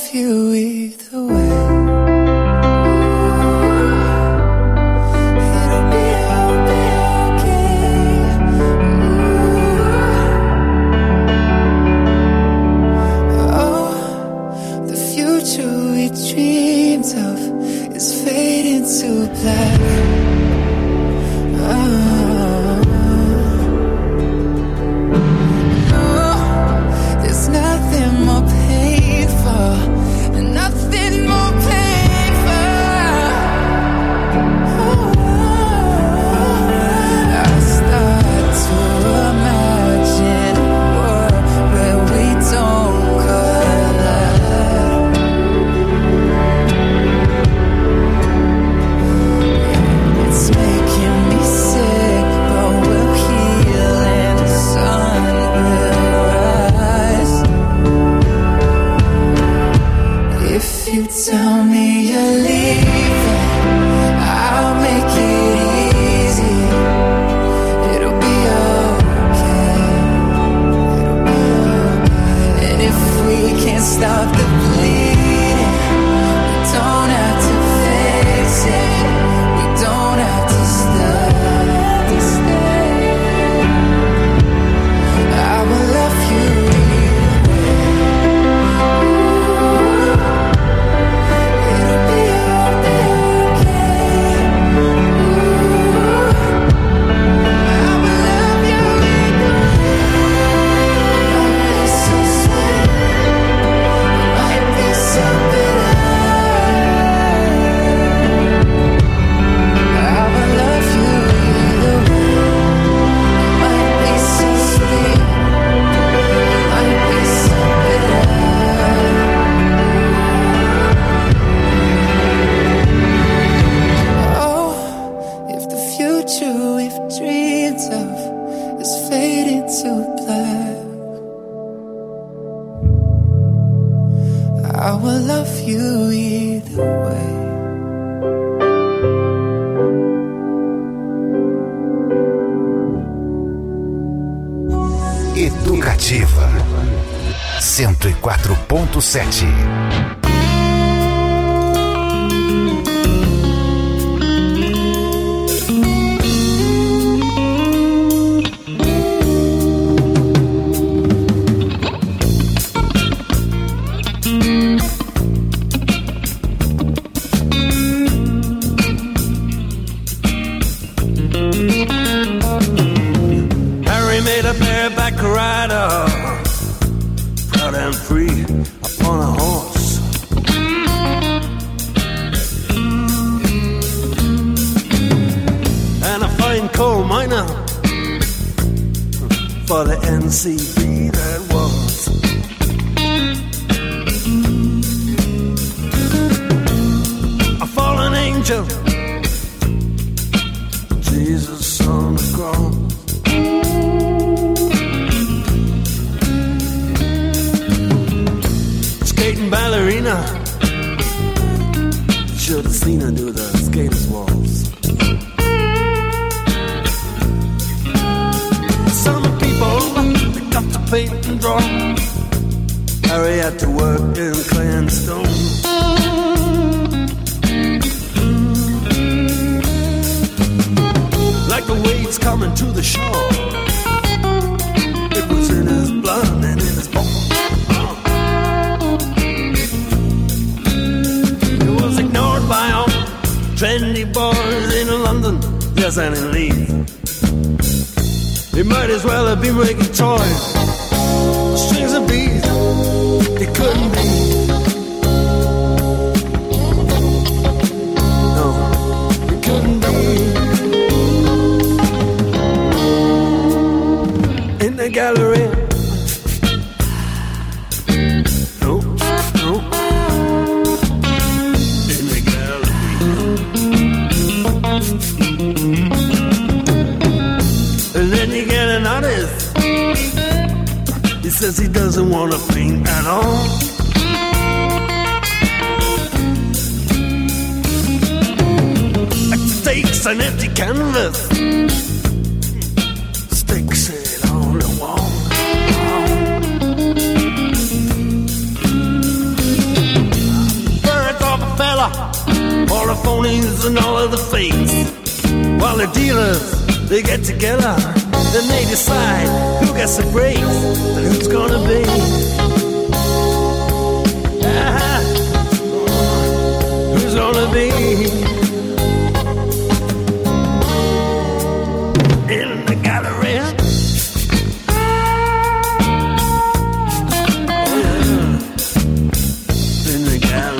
you either way. Educativa 104.7. For the NCB that was. A fallen angel, Jesus on the cross. Skating ballerina, should have seen her do the skater's waltz. Got to paint and draw. Harry had to work in clay and stone. Like the waves coming to the shore, it was in his blood and in his bones. He was ignored by all trendy boys in London, yes, and in Leeds. He might as well have been making toys, strings of beads. It couldn't be. No, it couldn't be. In the gallery. No, no. In the gallery. And then you get an artist. He says he doesn't want to paint at all. Takes an empty canvas, sticks it on the wall. all the phonies and all of the fakes. While the dealers, they get together, then they decide who gets the breaks and who's gonna be. Who's gonna be in the gallery? In the gallery.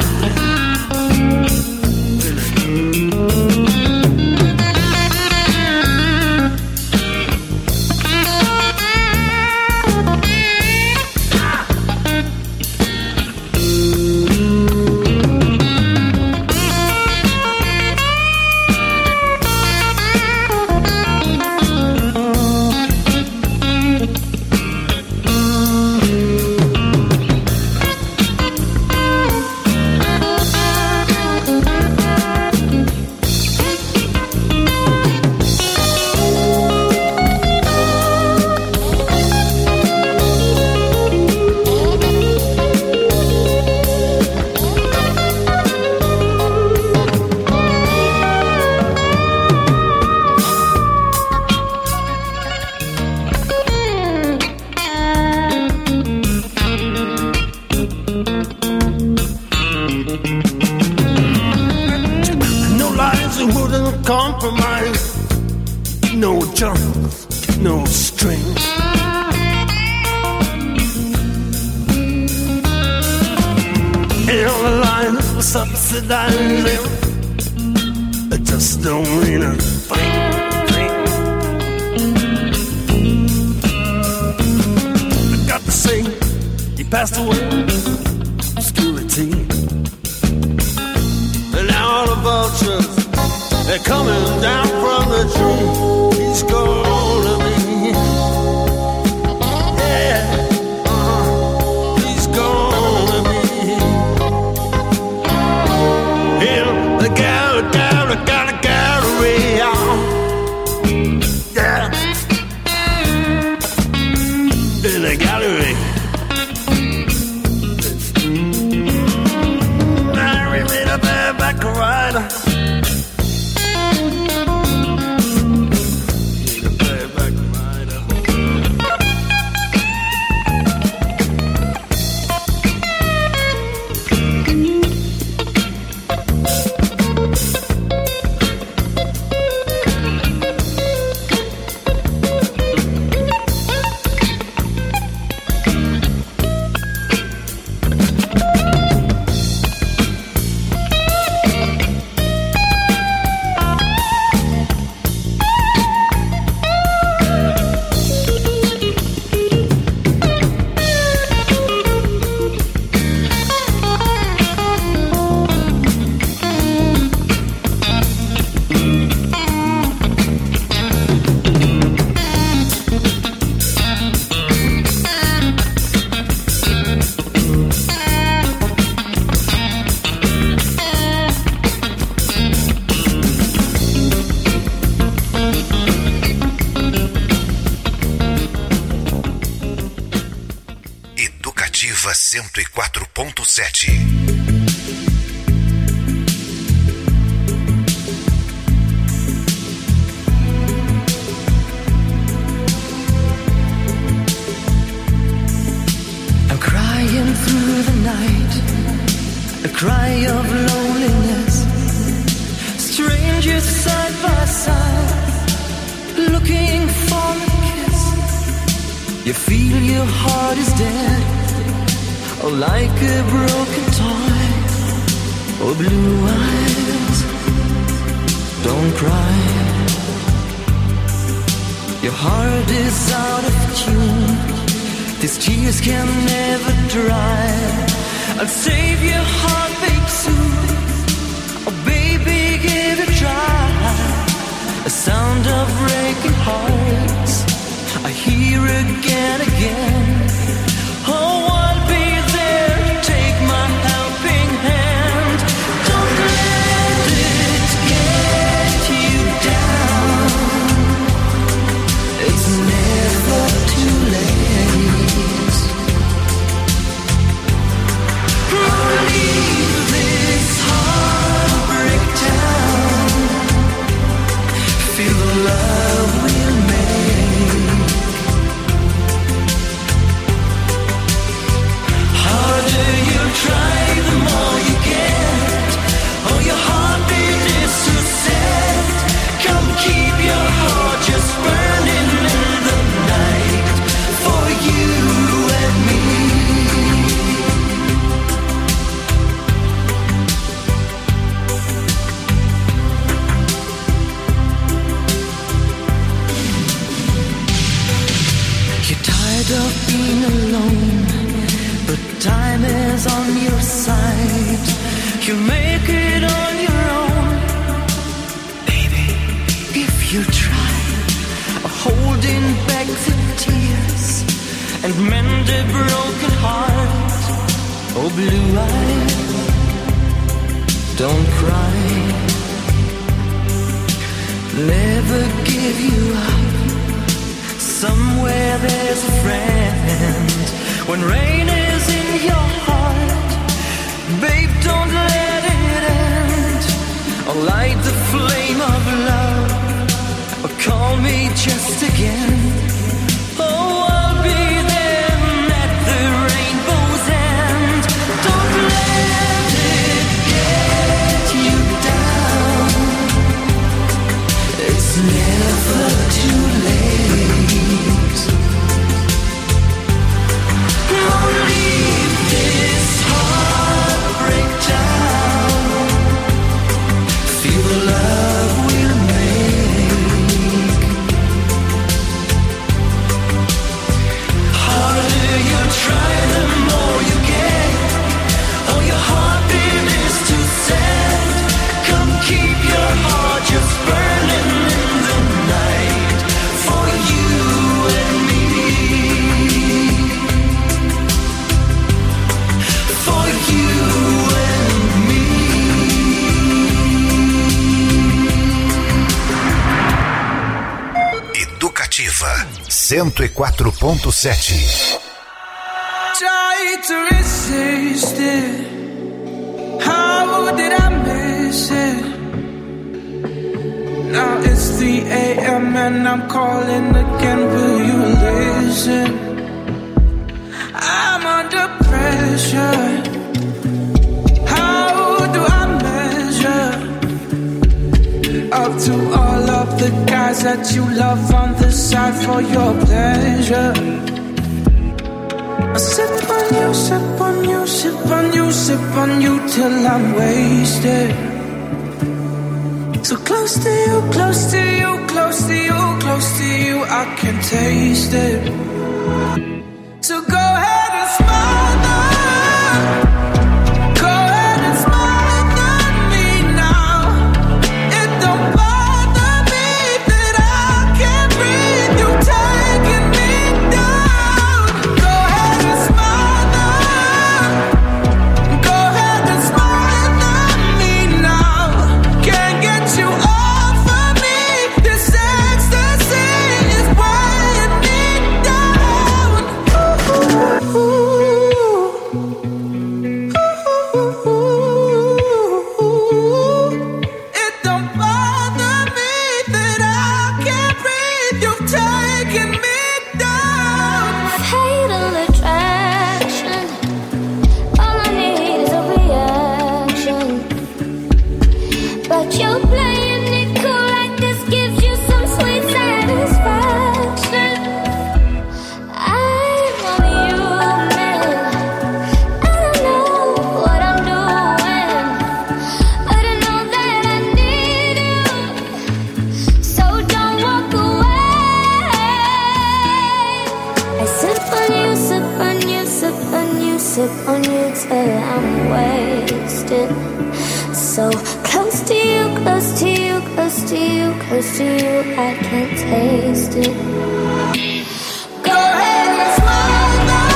No jumps, no strings. And all the lines were subsidizing. It just don't mean a thing. I got to say, he passed away, obscurity. And now all the vultures, they're coming down from the tree. He's gonna be, yeah, he's gonna be in the gallery, yeah, in the gallery. I really the bareback rider. Educativa 104.7. Through the night, a cry of loneliness, strangers side by side, looking for a kiss. You feel your heart is dead, or like a broken toy, or blue eyes, don't cry. Your heart is out of tune, these tears can never dry. I'll save your heartbeat soon. Oh baby, give it a try. A sound of breaking hearts I hear again, again. Oh, I'll be there, take my helping hand. Don't let it get you down. It's never too late. Leave this heartbreak of being alone, but time is on your side. You make it on your own, baby, if you try, holding back the tears and mend a broken heart. Oh, blue eyes, don't cry. Never give you up. Somewhere there's a friend. When rain is in your heart, babe, don't let it end. Or light the flame of love, or call me just again. Oh, I'll be there at the rainbow's end. Don't let it get you down. It's never too late. Don't leave this heartbreak down. Feel the love we'll make. Harder you try, the more you get. Oh, your heartbeat is too sad. Come keep your heart just burning in the night for you and me. For you and me. Educativa 104.7. Try to resist it. How did I miss it? Now it's 3 a.m. and I'm calling again. Will you listen? I'm under pressure. How do I measure up to all of the guys that you love on the side for your pleasure? I sip on you, sip on you, sip on you, sip on you till I'm wasted. So close to you, close to you, close to you, close to you, I can taste it. So go ahead and smother. Go ahead and smother me now. It don't bother me that I can't breathe. You taking me down. Go ahead and smother. Go ahead and smother me now. Can't get you off of me. This ecstasy is weighing me down. Ooh, ooh, ooh. It don't bother me that I can't breathe. You've taken me down. Fatal attraction. All I need is a reaction. But you're playing it cool like this gives you some sweet satisfaction. I'm only human. I don't know what I'm doing, but I know that I need you. So don't walk away. I sip on you, sip on you, sip on you, sip on you till I'm wasted. So close to you, close to you, close to you, close to you, I can't taste it. Go ahead and smother.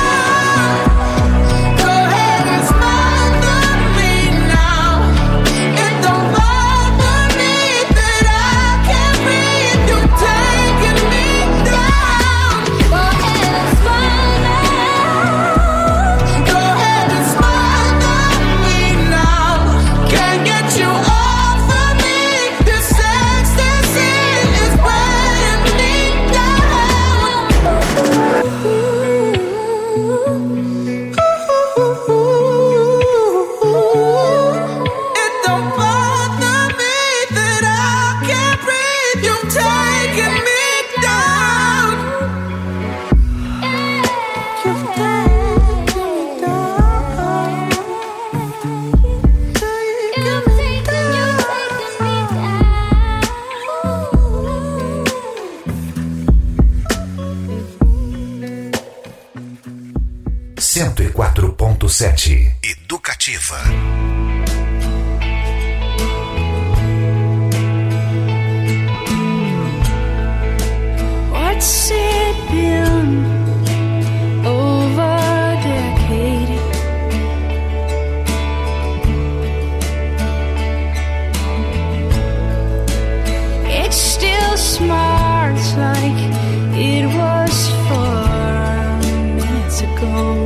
Go ahead and smother me now. It don't bother me that I can't breathe. You're taking me down. Go ahead and smother. Go ahead and smother me now. Can't get you off of me. This ecstasy is weighing me down. 101.7 Educativa. What's it been over a decade? It still smarts like it was 4 minutes ago.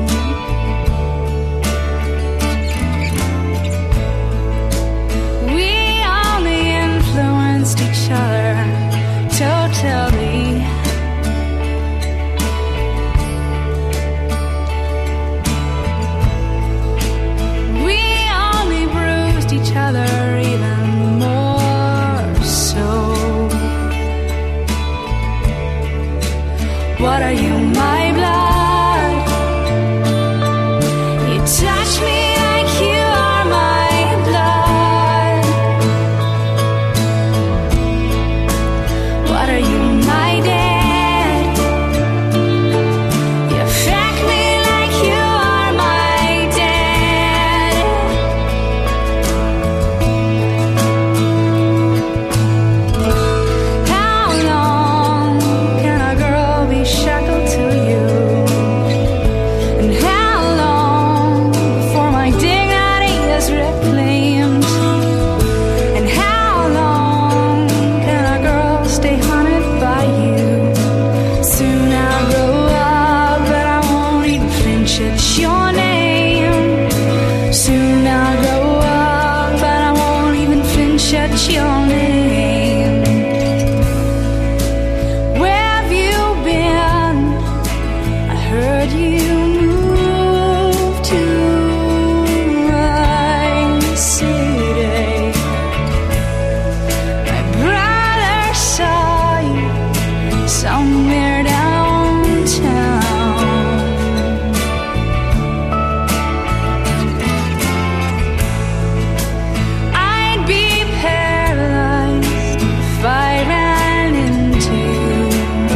We only influenced each other totally. We only bruised each other even more so. What are you, my blood? You touch me like you are my blood. What are you, my dad? You affect me like you are my dad. How long can a girl be shackled to you? And how long before my dignity is reclaimed? And how long can a girl stay haunted by you? Soon I'll grow up, but I won't even flinch at your name. Soon I'll grow up, but I won't even flinch at your name. Where have you been? I heard you moved to my city. My brother saw you somewhere downtown. I'd be paralyzed if I ran into you.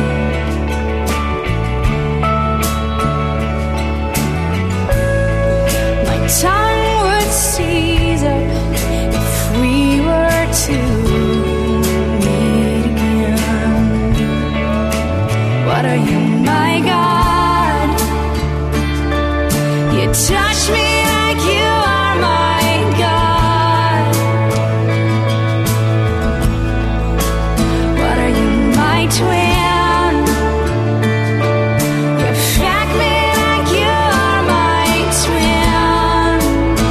My tongue would seize up if we were to meet again. What are you, my God? You touch me like you are my God. What are you, my twin? You affect me like you are my twin.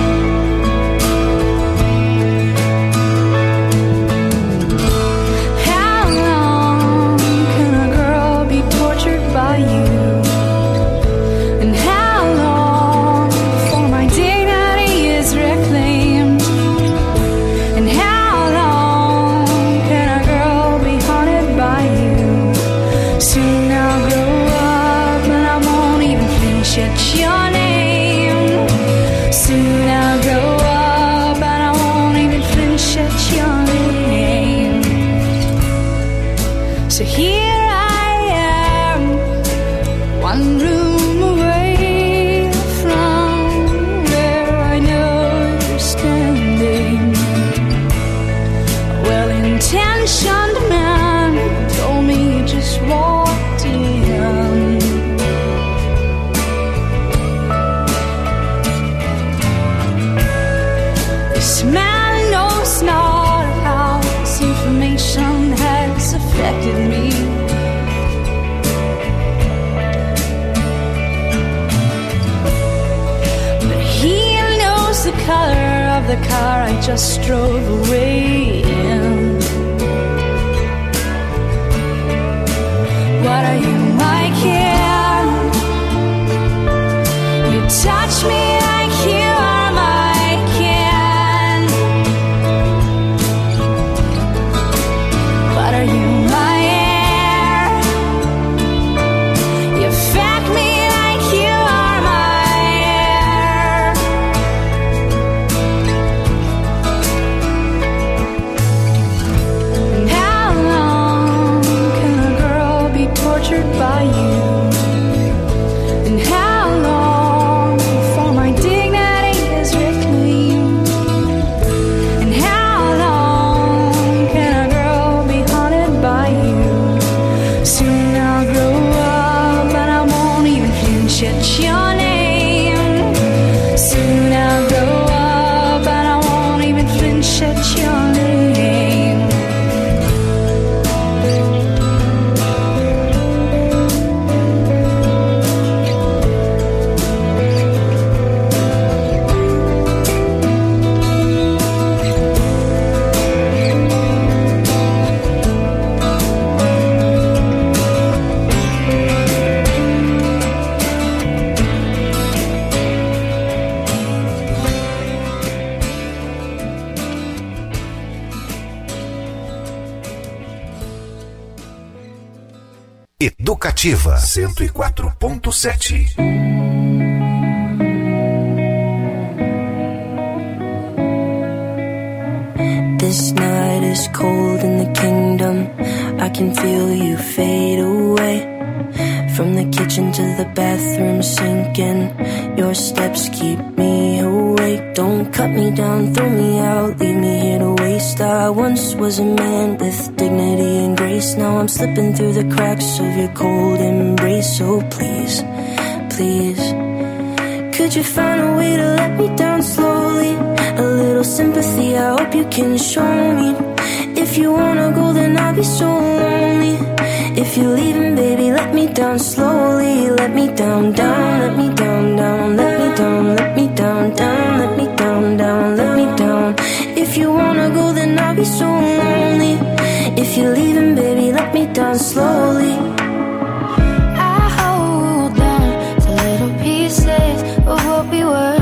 How long can a girl be tortured by you? And how long before my dignity is reclaimed? And how long can a girl be haunted by you? Soon I'll grow up, and I won't even flinch at your name. Soon I'll grow up, and I won't even flinch at your name. So here I am, one room away from where I know you're standing. A well-intentioned man told me you just walked in. This man knows not how this information has affected me. But he knows the color of the car I just drove away in. What are you, my kid? You touch me like you are my kid. What are you, my air? You affect me like you are my air. And how long can a girl be tortured by you? And how long before my dignity Educativa 104.7. This night is cold in the kingdom. I can feel you fade away. From the kitchen to the bathroom sinking. Your steps keep me awake. Don't cut me down, throw me out, leave me here to waste. I once was a man with dignity and grace. Now I'm slipping through the cracks of your cold embrace. So please, please, could you find a way to let me down slowly? A little sympathy, I hope you can show me. If you wanna go, then I'll be so lonely. If you're leaving, baby, let me down slowly. Let me down, down, let me down, down. Let me down, let me down, down. Let me down, down, let me down. If you wanna go, then I'll be so lonely. If you're leaving, baby, let me down slowly. I hold on to little pieces of what we were.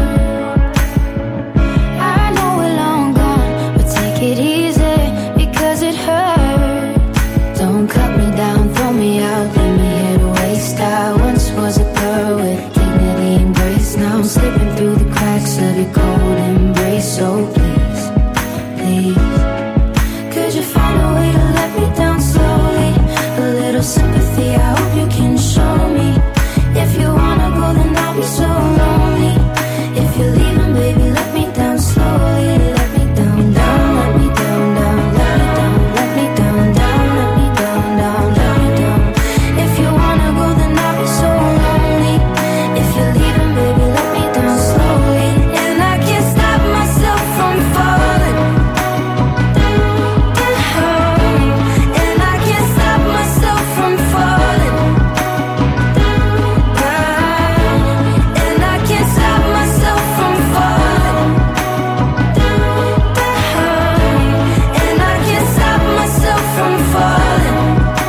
I know we're long gone, but take it easy because it hurts. Don't cut me down, throw me out, leave me here to waste. I once was a girl with dignity and grace. Now I'm slipping through the cracks of your cold embrace. So please, please, could you find a way to let me down slowly? A little sympathy, I hope you can show me. If you wanna go, then I'll be so lonely. If you're leaving, baby, let me down slowly. Let me down, down, let me down, down. Let me down, let me down, down. Let me down, down, let me down. If you wanna go, then I'll be so lonely. If you're leaving, baby, let me down slowly. And I can't stop myself from falling down. And I can't stop myself from falling down. And I can't stop myself from falling down. And I can't stop myself from falling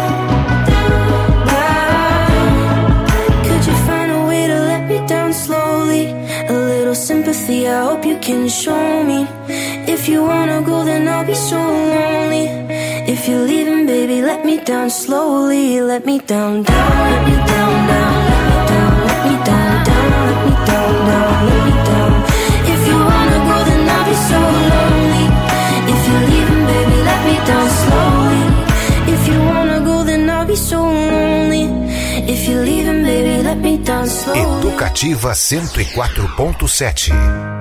down. Could you find a way to let me down slowly? A little sympathy, I hope you can show me. If you wanna go, then I'll be so lonely. If you're leaving, baby, let me down slowly. Let me down, down, let me down, down. Let me down, let me down, down. Let me down, down, let me down. If you wanna go, then I'll be so lonely. If you're leaving, baby, let me down slowly. If you wanna go, then I'll be so lonely. If you're leaving, baby, let me down slowly. Educativa 104.7.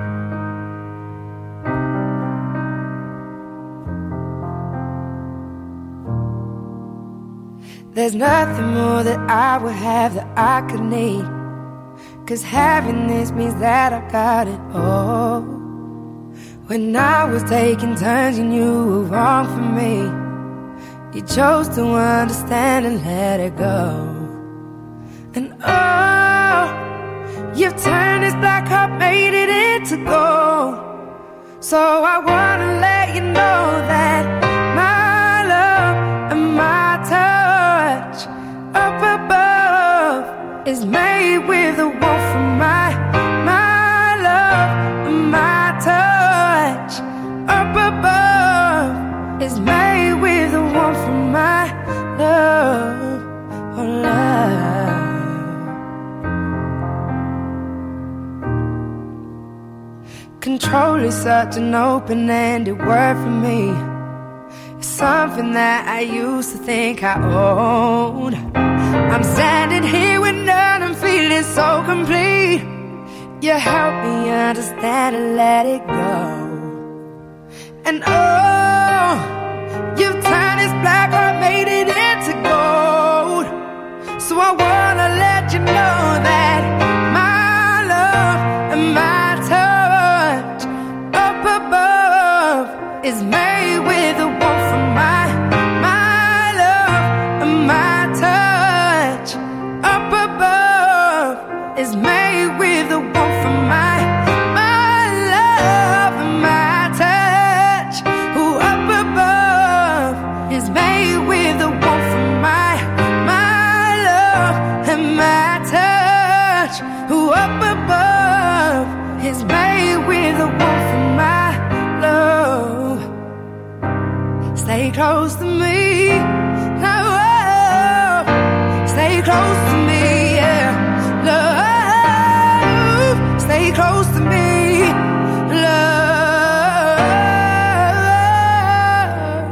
There's nothing more that I would have that I could need. 'Cause having this means that I got it all. When I was taking turns, you knew were wrong for me. You chose to understand and let it go. And oh, you've turned this black heart, made it into gold. So I wanna let you know that my love and my touch up above is made with a warmth from my love and my touch up above is made with a warmth from my love, oh love. Control is such an open-ended word for me. It's something that I used to think I owned. I'm standing here with none and feeling so complete. You help me understand and let it go. And oh, you've turned this black heart, made it into gold. So I wanna let you know that my love and my touch up above is made with a warmth from my love and my touch up above is made with a warmth from my love and my touch. Who up above is made with a warmth from my love and my touch. Who up above is made with a warmth from my love. Stay close to me. Oh, stay close to me, yeah. Love, stay close to me, love.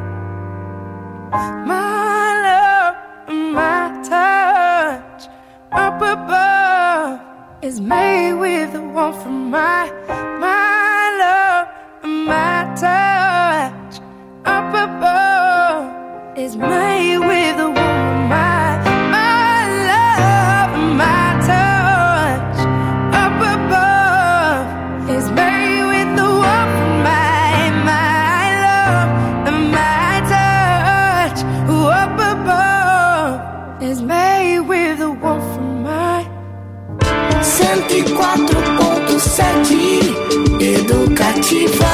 My love, my touch up above is made with the warmth from my love, my touch up above is made with the warmth from my love, my touch up above is made with the warmth from my love, my touch up above is made with the warmth from my 104.7 Educativa.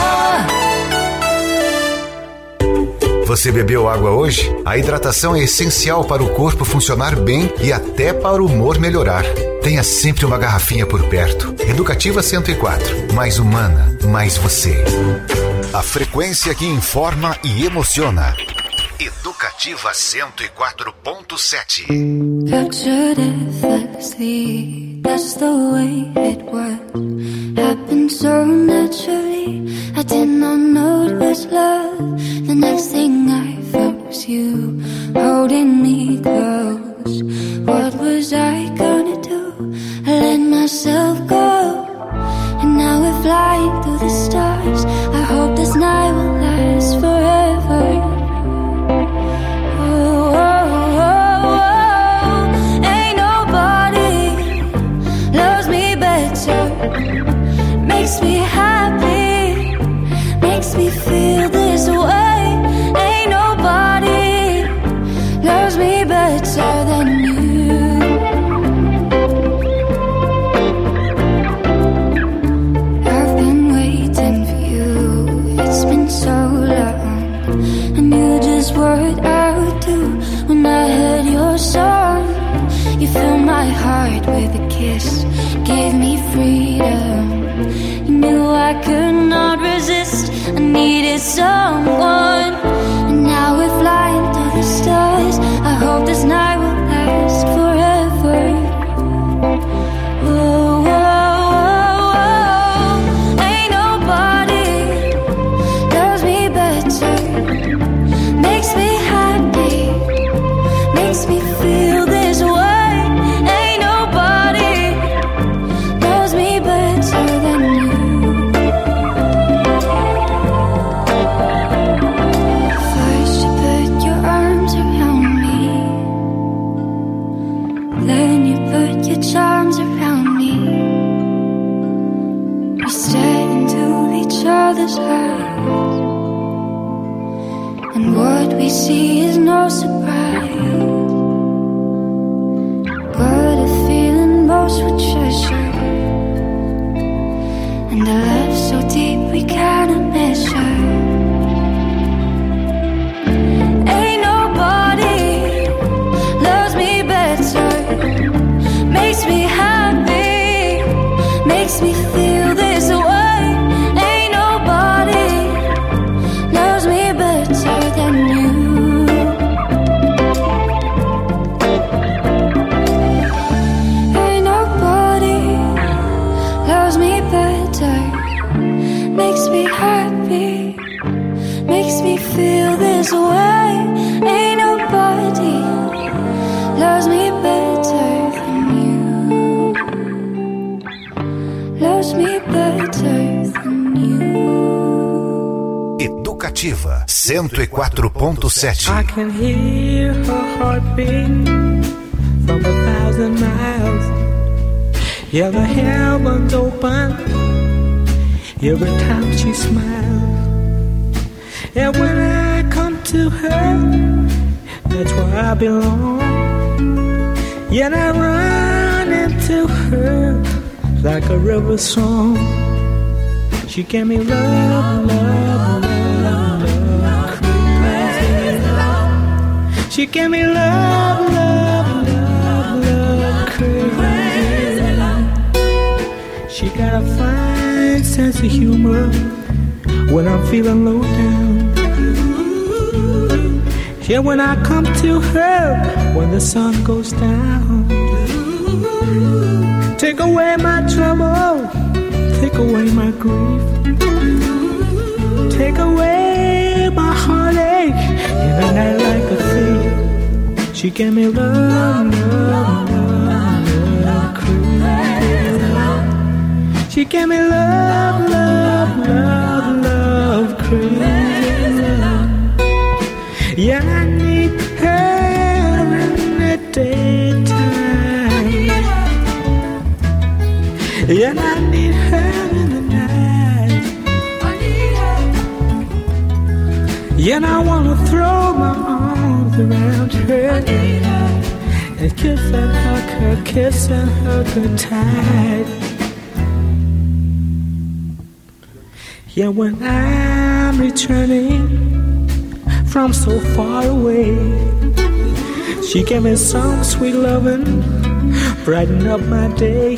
Você bebeu água hoje? A hidratação é essencial para o corpo funcionar bem e até para o humor melhorar. Tenha sempre uma garrafinha por perto. Educativa 104. Mais humana, mais você. A frequência que informa e emociona. Educativa 104.7. Captured effortlessly, that's the way it was. Happened so naturally, I did not know it was love. The next thing I felt was you holding me close. What was I gonna do? I let myself go, and now we're flying through the stars. I hope this night will last forever. Makes me happy, makes me feel this way. Ain't nobody loves me better than you. I've been waiting for you, it's been so long. I knew just what I would do when I heard your song. You filled my heart with a kiss, gave me freedom. You knew I could not resist, I needed someone. And now we're flying through the stars. I hope this night will last forever. Whoa, whoa, whoa, whoa. Ain't nobody loves me better. Makes me happy, makes me feel this way. Charms around me. We stare into each other's eyes, and what we see is no surprise. But a feeling most would treasure, and a love so deep we cannot measure. Ain't nobody loves me better. Makes me happy, makes me feel this way. Ain't nobody loves me better than you. Ain't nobody loves me better. Makes me happy, makes me feel this way. Ain't nobody loves me better. Loves me better than you. Educativa 104.7. I can hear her heartbeat from 1,000 miles. Yeah, the heavens open every time she smiles. And when I come to her, that's where I belong. Yeah, and I run into her like a river song. She gave me love, love, love, love, crazy love. She gave me love, love, love, love, crazy love. She got a fine sense of humor when I'm feeling low down. Yeah, when I come to her, when the sun goes down, take away my trouble, take away my grief, take away my heartache in a night like a thief. She gave me love, love, love, love, crazy love. She gave me love, love, love, love, crazy love. Yeah, I need her in the daytime. Yeah, I need her in the night. Yeah, and I wanna throw my arms around her and kiss and hug her, kiss and hug her tight. Yeah, when I'm returning from so far away, she gave me some sweet loving, brighten up my day.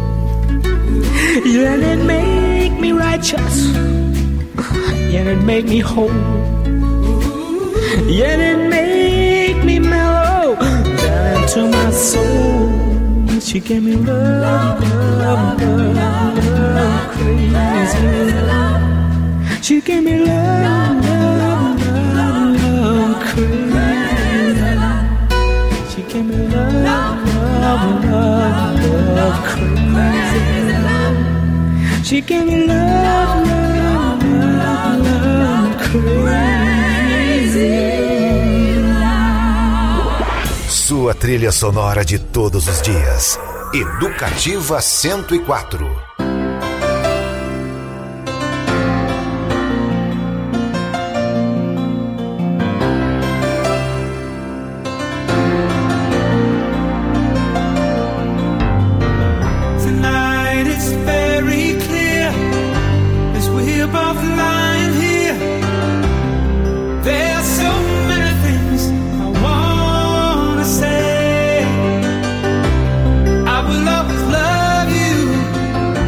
Yeah, and it make me righteous, yeah, and it make me whole, yeah, and it make me mellow down into my soul. She gave me love, love, love, love, crazy love. She gave me love, love, love, love, crazy love. She gave me love, love, love, love, crazy love. She gave me love, love, love, love, crazy love. Sua trilha sonora de todos os dias. Educativa 104. I will always love you.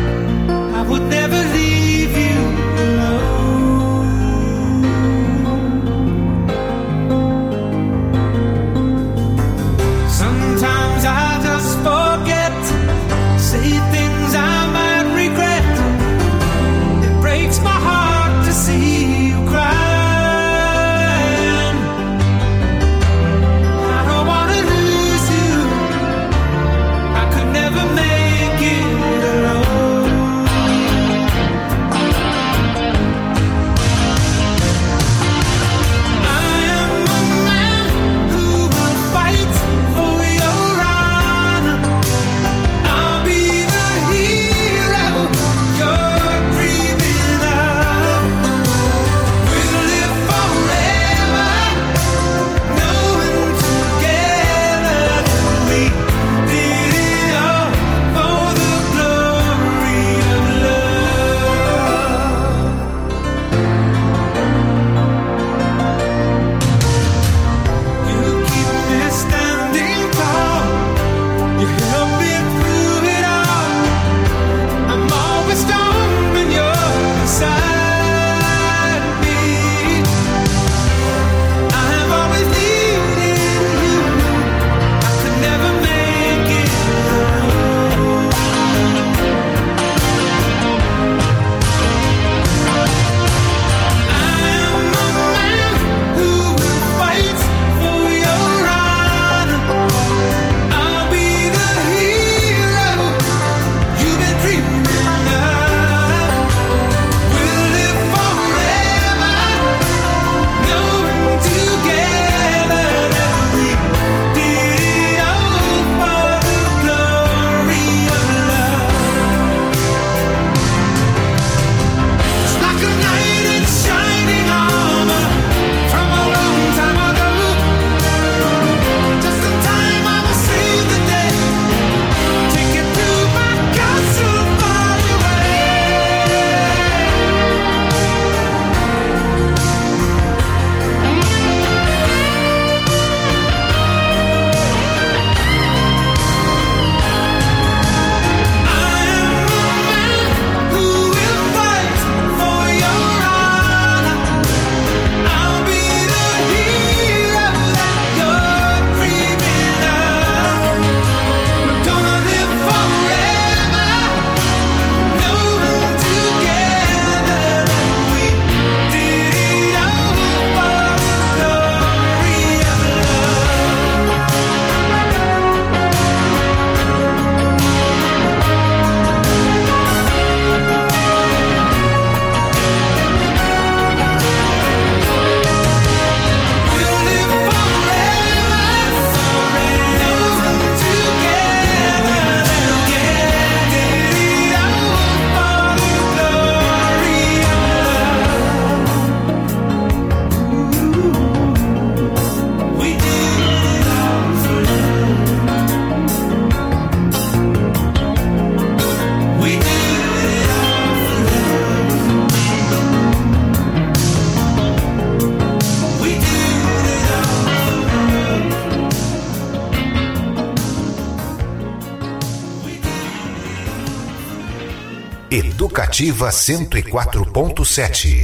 Educativa 104.7.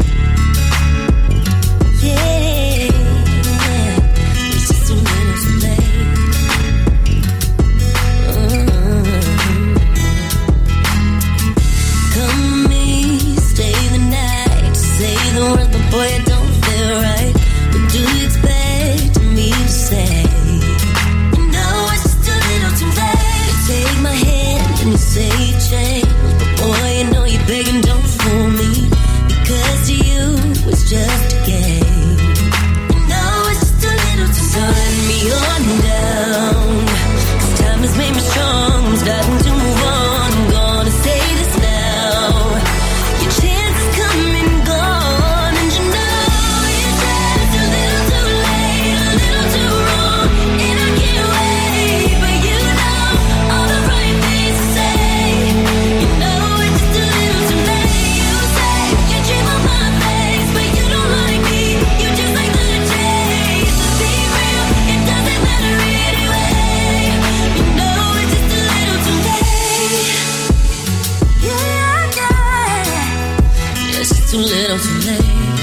Boy, it don't feel right. What do you expect me to say? You know it's just a little too late. You take my hand and you say you changed, but boy, you know you're begging, don't fool me, because to you it's just a game. You know it's just a little too late. So let me on down, 'cause time has made me strong. I'm starting to move on. I'm gonna say this now. Your chance is coming, gone. Too little, too late.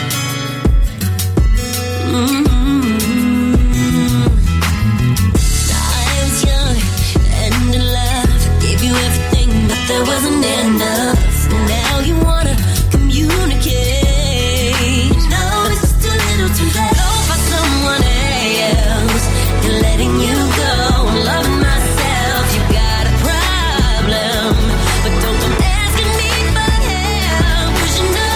I was young and in love, gave you everything, but there wasn't enough. Now you wanna communicate. No, it's just too little, too late. Go find someone else. You're letting you go. I'm loving myself. You got a problem, but don't come asking me for help, 'cause you know.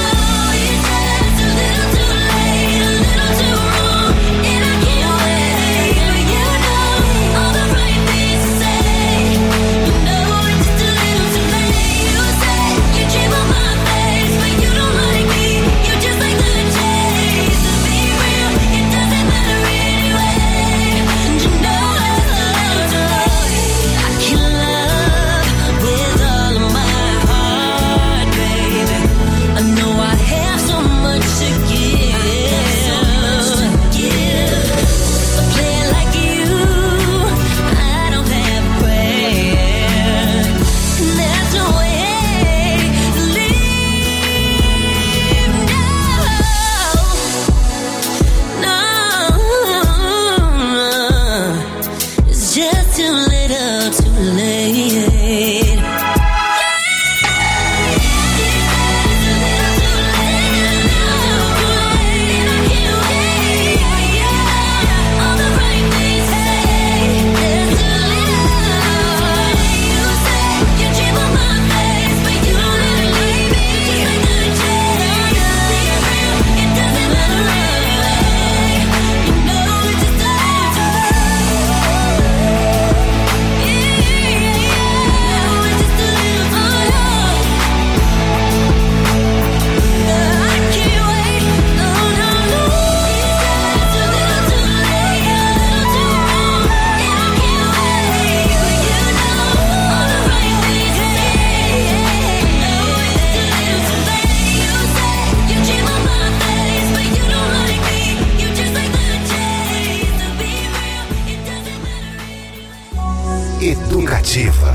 Educativa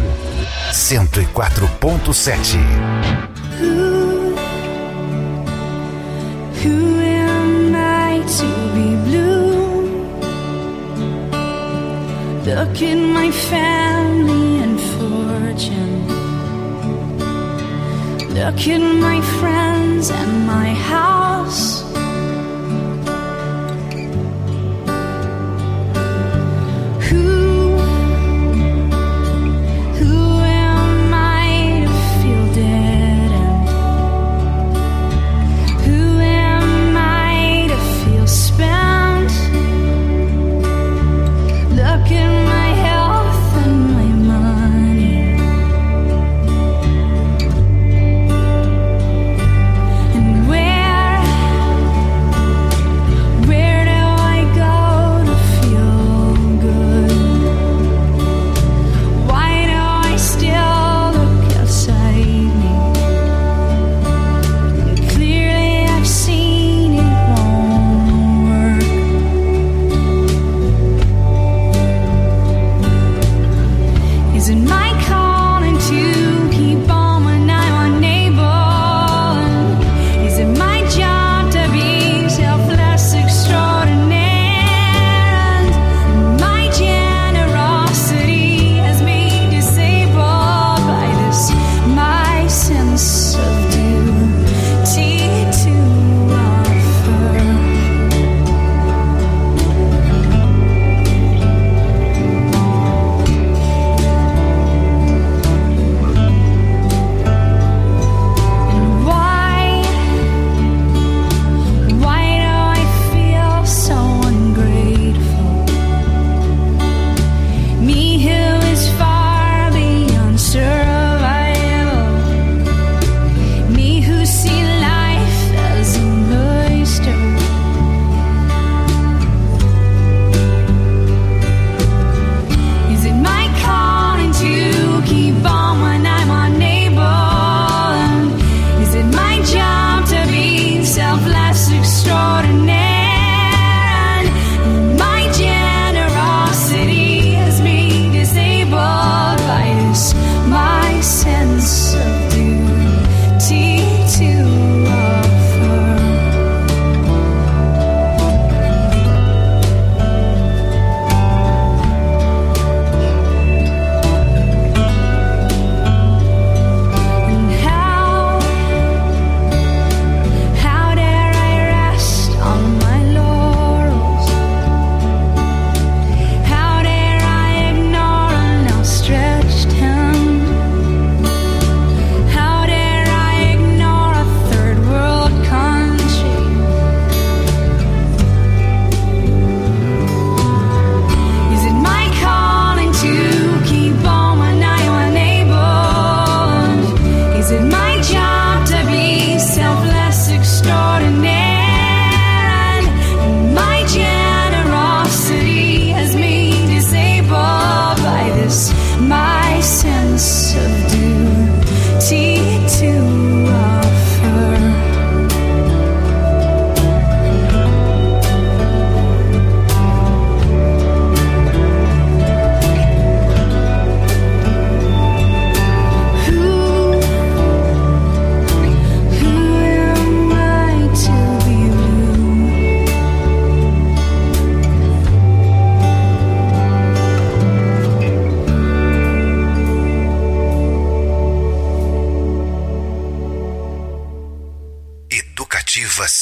104.7. Who am I to be blue? Look at my family and fortune. Look at my friends and my house. And where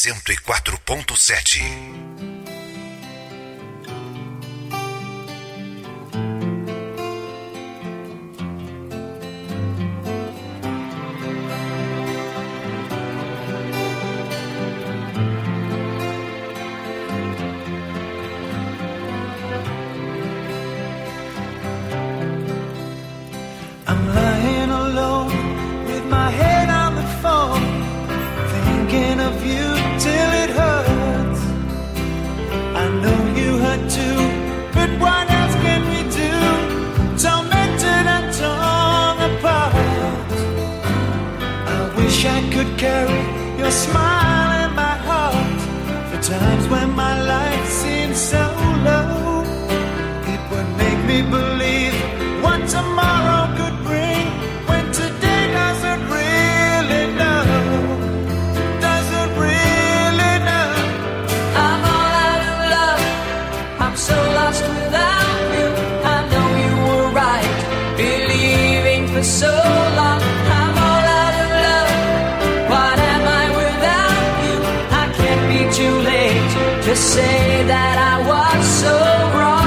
104.7. I'm lying alone with my head on the phone, thinking of you till it hurts. I know you hurt too, but what else can we do? Tormented and torn apart. I wish I could carry your smile in my heart for times when my life seems so low. It would make me believe what tomorrow could bring, when today doesn't really know. Doesn't really know. I'm all out of love, I'm so lost without you. I know you were right, believing for so long. I'm all out of love, what am I without you? I can't be too late to say that I was so wrong.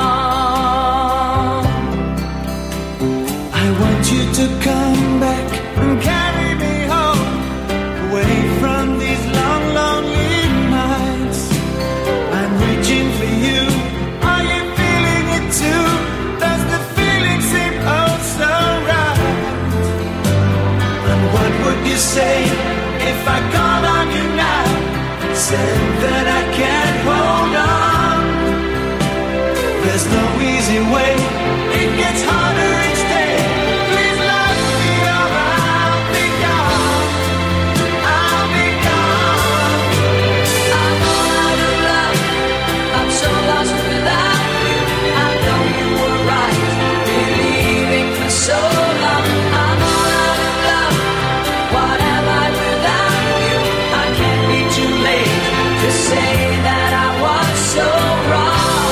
I want you to come back and carry me home, away from these long, lonely nights. I'm reaching for you. Are you feeling it too? Does the feeling seem oh so right? And what would you say if I called on you now, said that I can't hold on? There's no easy way, it gets harder each day. Please love me or I'll be gone. I'll be gone. I'm all out of love, I'm so lost without you. I know you were right, believing for so long. I'm all out of love, what am I without you? I can't be too late to say that I was so wrong.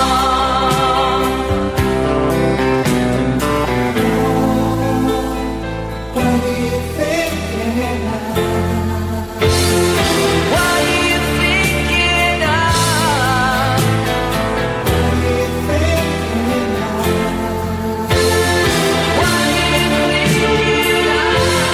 What do you think now? What are you thinking of? What do you think now? What are you thinking of?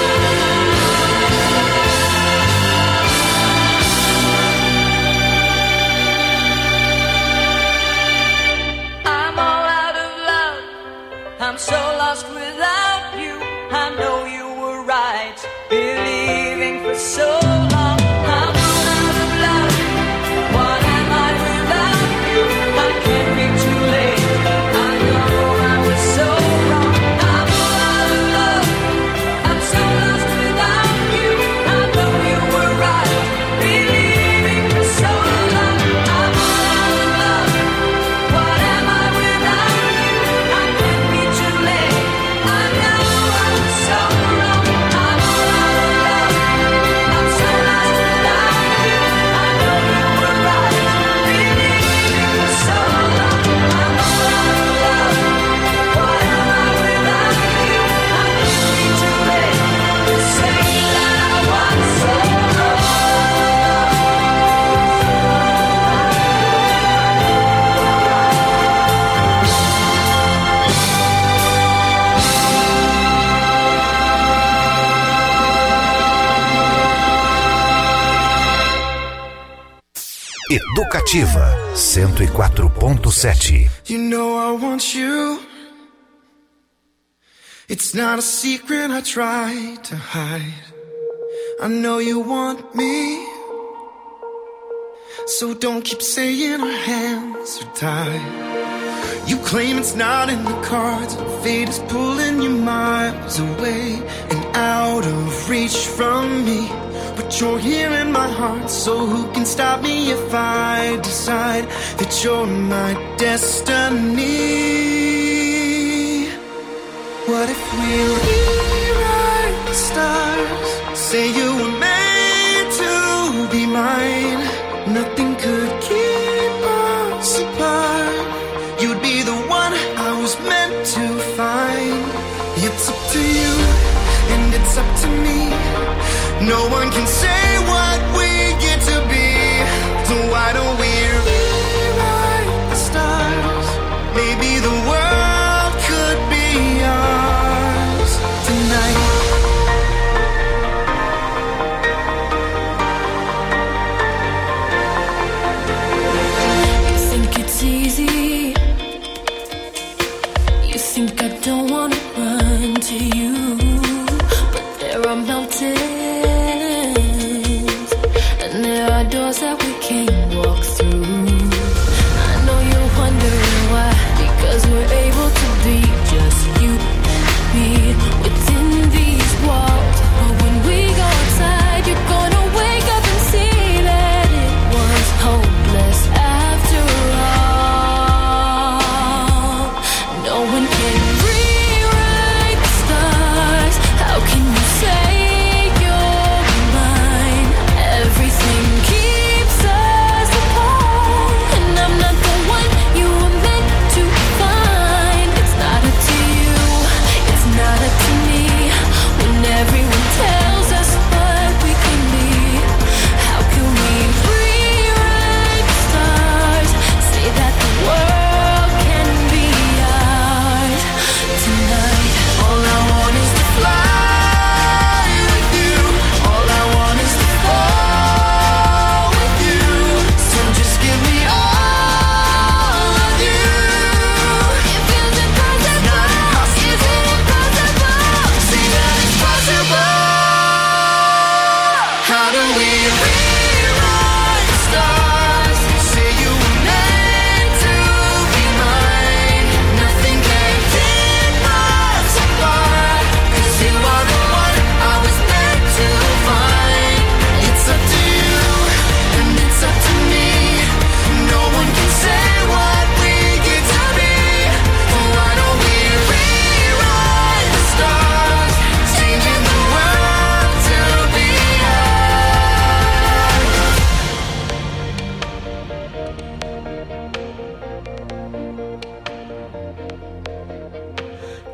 I'm all out of love, I'm so lost without you. I know you were right, believing for so long. I'm all out of love, what am I without you? I can't be too late, I know I was so wrong. I'm all out of love, I'm so lost without you. I know you were right, believing for so long. I'm all out of love, what am I without you? I can't be too late, I know I was so wrong. I'm all out of love, I'm so lost without you. I know you were right, believing for so long. I'm all out of love, what am I without you? I can't be too late to say that I was so wrong. Educativa 104.7. You know I want you. It's not a secret I try to hide. I know you want me, so don't keep saying our hands are tied. You claim it's not in the cards, fate is pulling you miles away and out of reach from me. But you're here in my heart, so who can stop me if I decide that you're my destiny? What if we rewrite the stars? Say you were made to be mine. Nothing could keep us apart. You'd be the one I was meant to find. It's up to you, and it's up to me. No one can say what we get to be.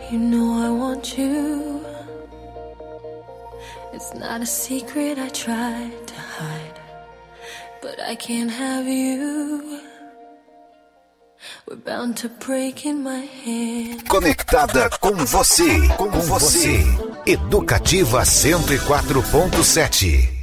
You know I want you. It's not a secret I tried to hide, but I can't have you. We're bound to break in my hand. Conectada com você, com você. Educativa 104.7.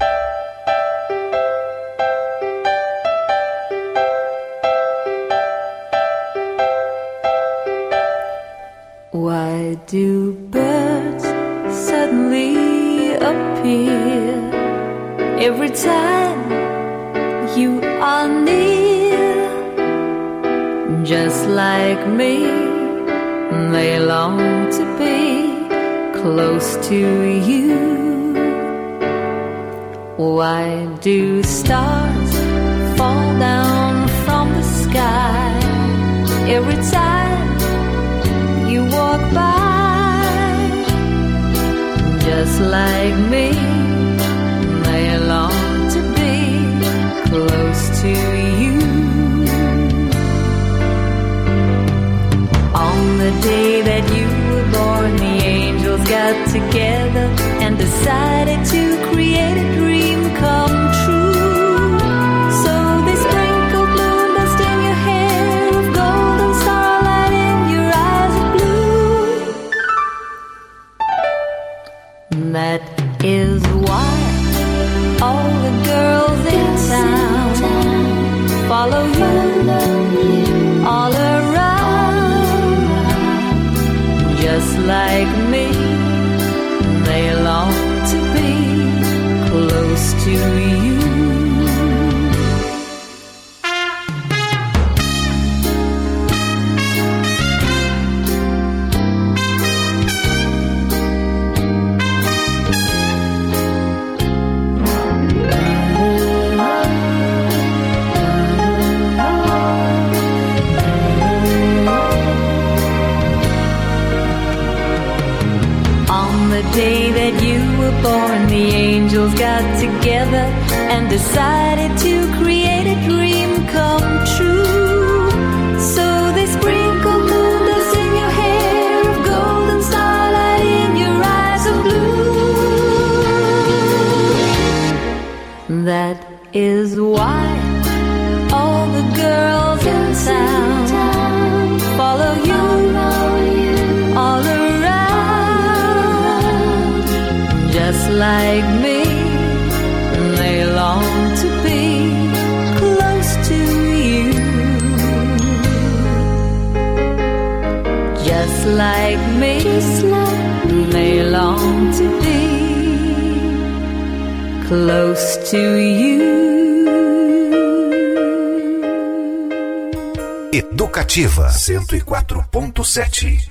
Why do birds suddenly appear every time you are near? Just like me, they long to be close to you. Why do stars fall down from the sky every time you walk by? Just like me, they long to be close to you. On the day that you were born, the angels got together and decided to create a dream come true. So they sprinkled moon dust in your hair of golden starlight in your eyes of blue. That is why all the girls in town follow you all around. Just like me, they long to be close to you. The day that you were born, the angels got together and decided to create a dream come true. So they sprinkled moon dust in your hair of golden starlight in your eyes of blue. That is why all the girls in town follow you all around. Just like me, they long to be close to you. Just like me, they long to be close to you. Educativa 104.7.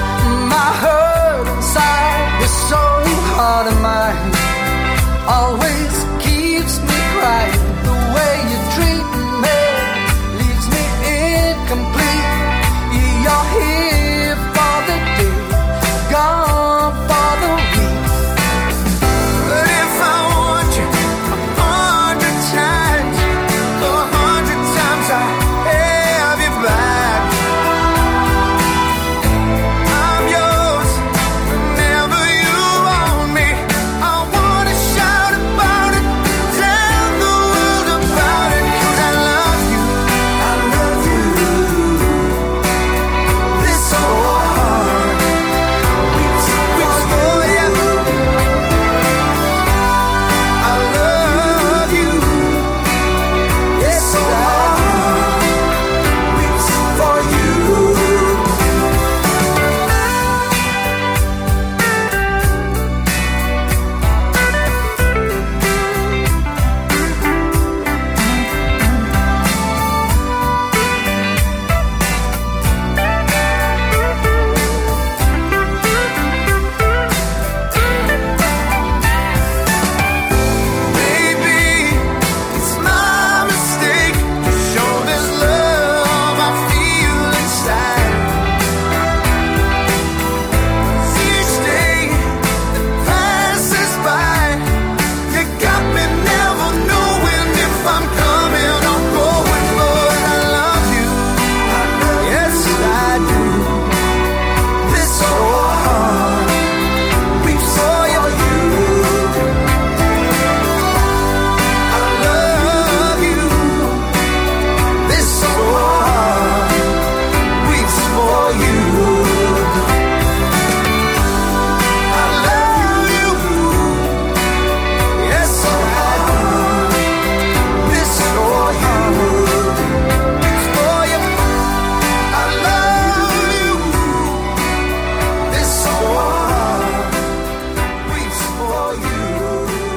Always